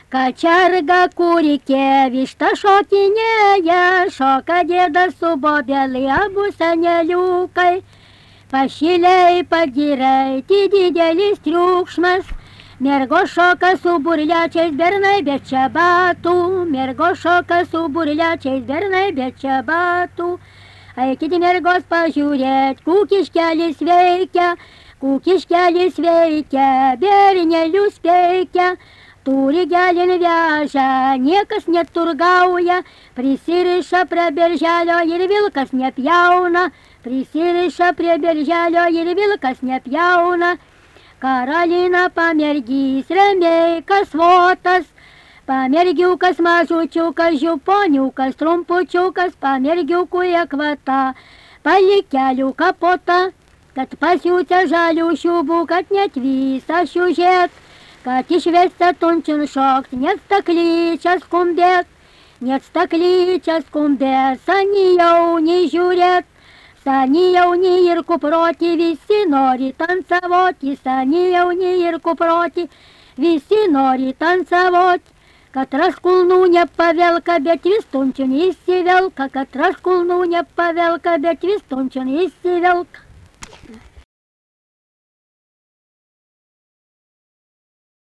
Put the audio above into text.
Качарга Курикевич, та шокинея, шока деда субобели, абуса не люкай. Пощелей, подирай, ти дидели стрюкшмас, мерго шока субурля честь бернай бечабату, мерго шока субурля честь бернай бечабату. Ай кити мергос пожурять, кукишкяли свейкя, кукишкяли свейкя, берня люспейкя. Тури гялин вяжа, некас не тургауя, присириша пребержалё, ервилкас не пьяуна, присириша пребержалё, ервилкас не пьяуна. Каролина помергис, ремейка свотас, помергюкас мажучукас, жупонюкас, трумпучукас, помергюку яквата, поликялю капота, кат пасюця жалю щубу, кат не твиса сюжет. Катиш веста тончен шок, нет стаклича скумбет, нет стаклича скумбет, санияу не журет, санияу не ирку проти, виси нори танцевать, и санияу не ирку проти, виси нори танцевать. Катрашкулну не павелка, бет вистунчен и сивелка, катрашкулну не павелка, бет вистунчен и сивелка.